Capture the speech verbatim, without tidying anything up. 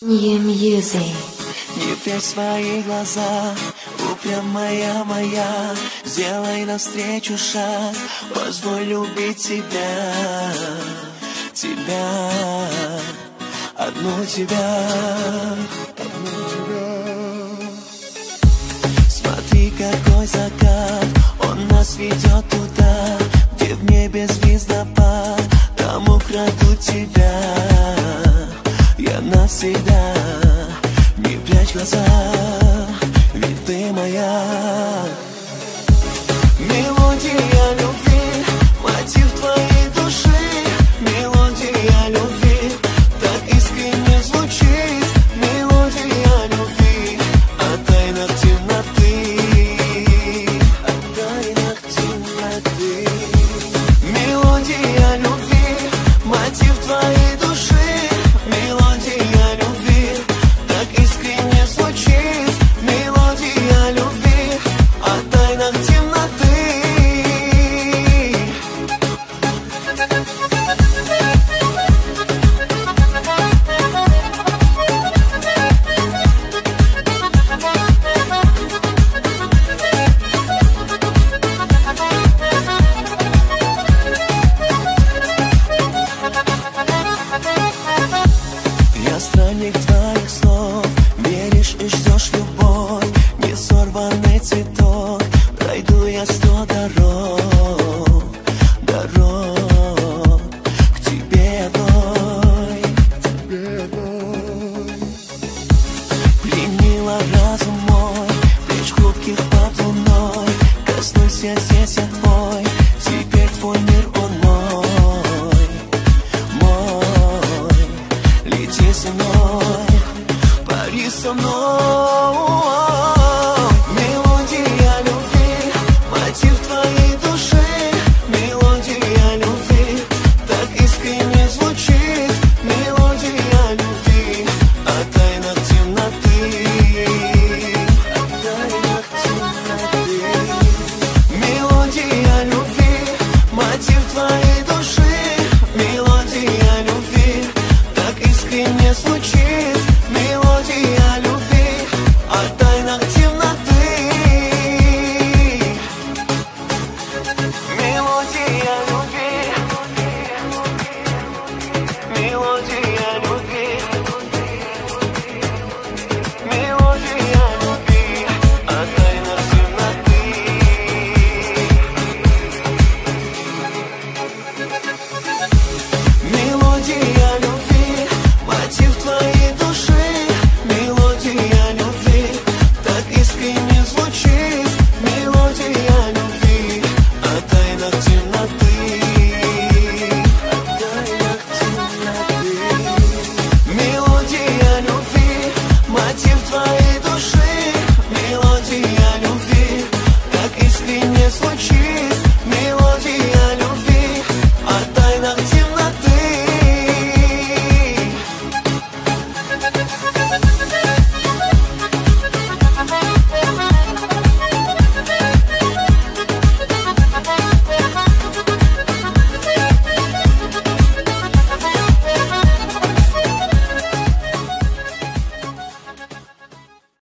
New Music. Не прячь свои глаза, упрямая моя, сделай навстречу шаг, позволь любить тебя, тебя, одну тебя, одну тебя. Смотри, какой закат, он нас ведет туда, где в небе звездопад, там украду тебя, я навсегда. Не прячь глаза, ведь ты моя. Мелодия любви, мотив твоей души. Мелодия любви, так искренне звучит. Мелодия любви, о тайнах темноты, о тайнах темноты. Мелодия любви, мотив твоей души. Мелодия любви, так искренне звучит. Мелодия любви, о тайнах темноты. Я странник твоих слов, веришь и ждешь любовь, не сорванный цветок. Пройду я сто дорог, дорог к тебе одной, к тебе одной. Пленила разум мой, плеч хрупких под луной. Коснулся здесь я твой, теперь твой мир он мой, мой. Лети со мной, пари со мной. Мелодия любви, мотив твоей души. Мелодия любви, так искренне звучит. Мелодия любви, о тайнах темноты, о тайнах темноты. Мелодия любви, мотив твоей души. Мелодия любви, так искренне звучит. Мелодия